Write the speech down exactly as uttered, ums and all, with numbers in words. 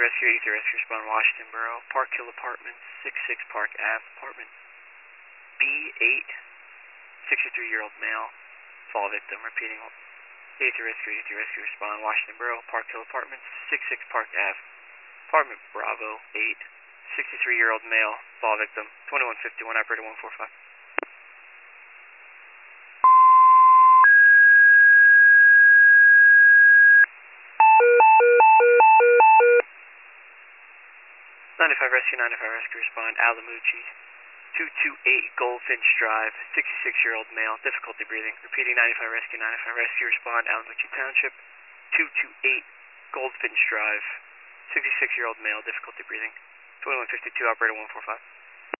Rescue, eighty-three Rescue, respond Washington Borough, Park Hill Apartments, sixty-six Park Ave, apartment B eight, sixty-three-year-old male, fall victim. Repeating, eighty-three Rescue, eighty-three Rescue, respond Washington Borough, Park Hill Apartments, sixty-six Park Ave, apartment Bravo eight, sixty-three-year-old male, fall victim, twenty-one fifty-one, operator one four five. ninety-five Rescue, ninety-five Rescue, respond Alamucci, two two eight Goldfinch Drive, sixty-six-year-old male, difficulty breathing. Repeating, ninety-five Rescue, ninety-five Rescue, respond Alamucci Township, two two eight Goldfinch Drive, sixty-six-year-old male, difficulty breathing. twenty-one fifty-two, operator one four five.